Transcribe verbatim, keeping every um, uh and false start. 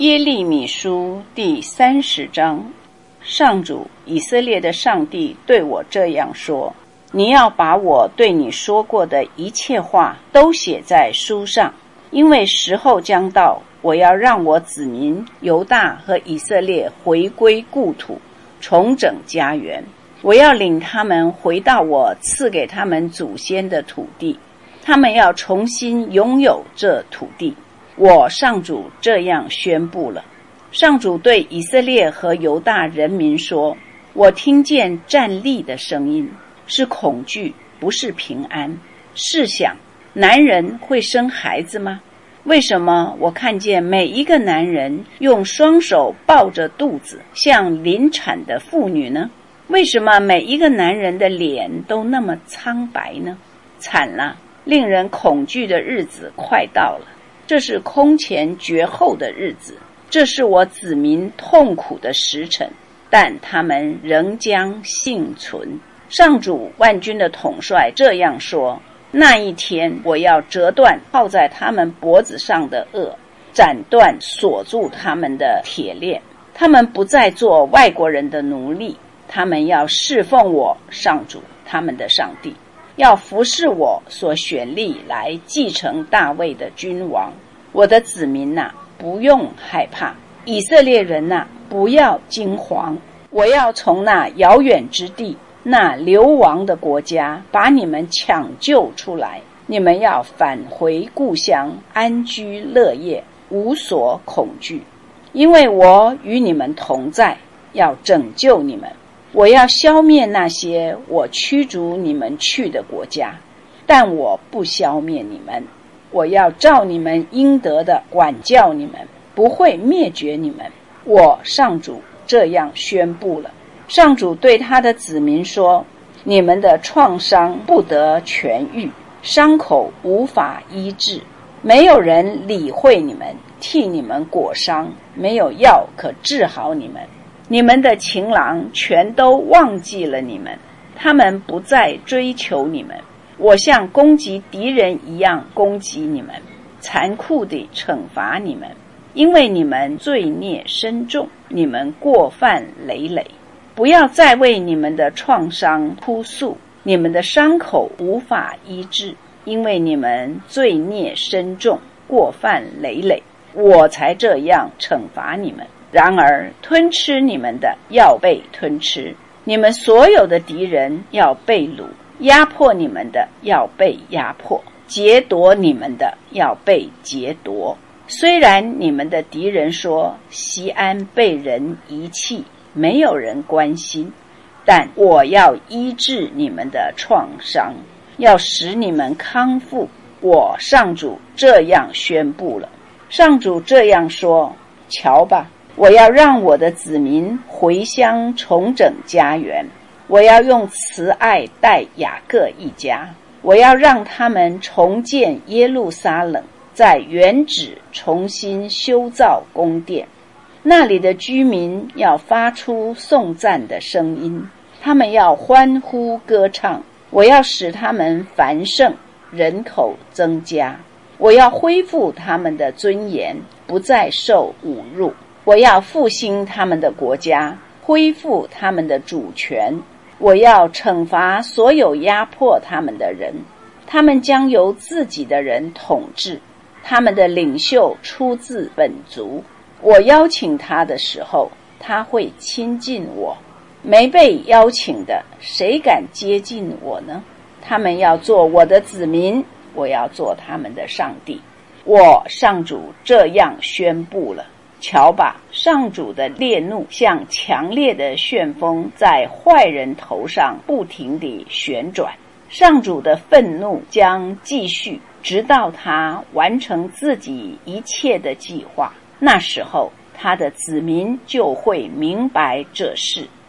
耶利米书第三十章，上主以色列的上帝对我这样说：你要把我对你说过的一切话都写在书上，因为时候将到，我要让我子民犹大和以色列回归故土，重整家园。我要领他们回到我赐给他们祖先的土地，他们要重新拥有这土地。我上主这样宣布了。上主对以色列和犹大人民说：我听见战栗的声音，是恐惧，不是平安。试想，男人会生孩子吗？为什么我看见每一个男人用双手抱着肚子，像临产的妇女呢？为什么每一个男人的脸都那么苍白呢？惨了，令人恐惧的日子快到了。这是空前绝后的日子，这是我子民痛苦的时辰，但他们仍将幸存。上主万军的统帅这样说：那一天，我要折断套在他们脖子上的轭，斩断锁住他们的铁链。他们不再做外国人的奴隶，他们要侍奉我上主他们的上帝，要服侍我所选立来继承大卫的君王。我的子民哪，不用害怕；以色列人哪，不要惊惶。我要从那遥远之地，那流亡的国家，把你们抢救出来。你们要返回故乡，安居乐业，无所恐惧，因为我与你们同在，要拯救你们。我要消灭那些我驱逐你们去的国家，但我不消灭你们。我要照你们应得的管教你们，不会灭绝你们。我上主这样宣布了。上主对他的子民说：你们的创伤不得痊愈，伤口无法医治，没有人理会你们，替你们裹伤，没有药可治好你们。你们的情郎全都忘记了你们，他们不再追求你们。我像攻击敌人一样攻击你们，残酷地惩罚你们，因为你们罪孽深重，你们过犯累累。不要再为你们的创伤哭诉，你们的伤口无法医治，因为你们罪孽深重，过犯累累，我才这样惩罚你们。然而吞吃你们的要被吞吃，你们所有的敌人要被掳，压迫你们的要被压迫，劫夺你们的要被劫夺。虽然你们的敌人说锡安被人遗弃，没有人关心，但我要医治你们的创伤，要使你们康复。我上主这样宣布了。上主这样说：瞧吧，我要让我的子民回乡重整家园，我要用慈爱待雅各一家，我要让他们重建耶路撒冷，在原址重新修造宫殿。那里的居民要发出颂赞的声音，他们要欢呼歌唱。我要使他们繁盛，人口增加。我要恢复他们的尊严，不再受侮辱。我要复兴他们的国家，恢复他们的主权。我要惩罚所有压迫他们的人，他们将由自己的人统治，他们的领袖出自本族。我邀请他的时候，他会亲近我；没被邀请的，谁敢接近我呢？他们要做我的子民，我要做他们的上帝。我上主这样宣布了。瞧吧，上主的烈怒像强烈的旋风，在坏人头上不停地旋转。上主的愤怒将继续，直到他完成自己一切的计划。那时候，他的子民就会明白这事。